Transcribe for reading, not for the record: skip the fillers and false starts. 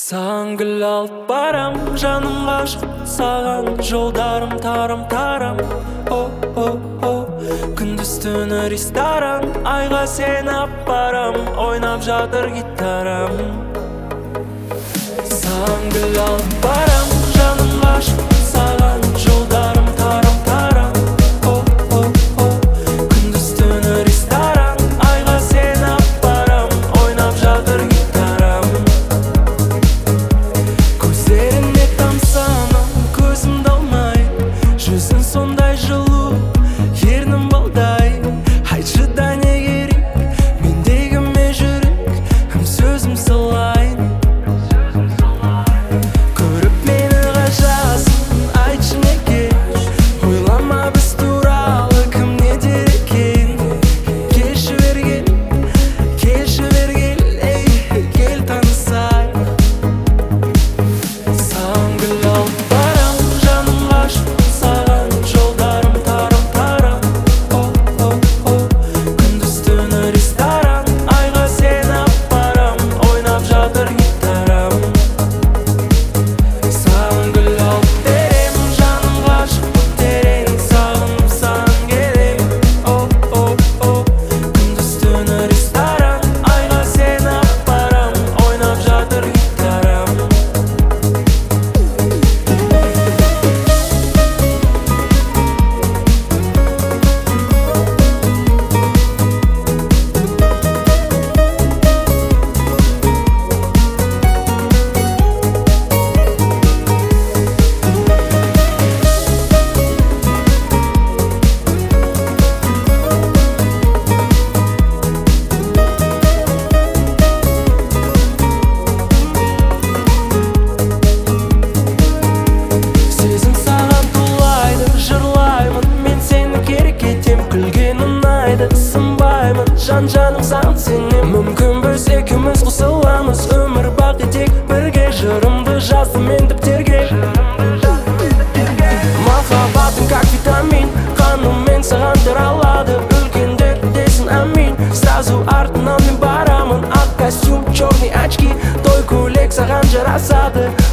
Саған гүл алып барам, жаным ғашық саған, жолдарым тарам-тарам. О, күндіз түні ресторан, айға сені апарам, ойнап жатыр гитарам. Саған гүл алып барам, жаным ғашық саған, жолдарым тарам-тарам. О, күндіз түні ресторан, айға сені апарам, ойнап жатыр гитарам. Көздеріне тамсанам, көзімді алмай, жүзің сондай жылу, ернің балдай. Айтшы да не керек, мендегі ме жүрек, сөзім салайын. Көріп мені ғажасын, айтшы неге, ойлама біз туралы кім не дер екен. Келші бергел, ей, кел танысайық. Саған гүл алып барам, жаным ғашық саған, жолдарым тарам-тарам. О, күндіз түні ресторан, айға сені апарам, ойнап жатыр гитарам. Саған гүл алып берем, жаным ғашық терең, сағынып саған келем. О, күндіз түні ресторан, айға сені апарам, ойнап жатыр гитарам. Сезім саған тулайды, жырлаймын, мен сені керек етем, күлген ұнайды, сынбаймын, жан-жаным саған сенем. Мүмкін біз екеуміз қосыламыз, өмір бақи тек бірге. Жырымды жаздым мен дәптерге, махаббатым как витамин, қаныммен саған таралады, үлкендер десін амин. Сразу артынан мен барамын, ақ костюм, черный очки, той көйлек саған жарасады.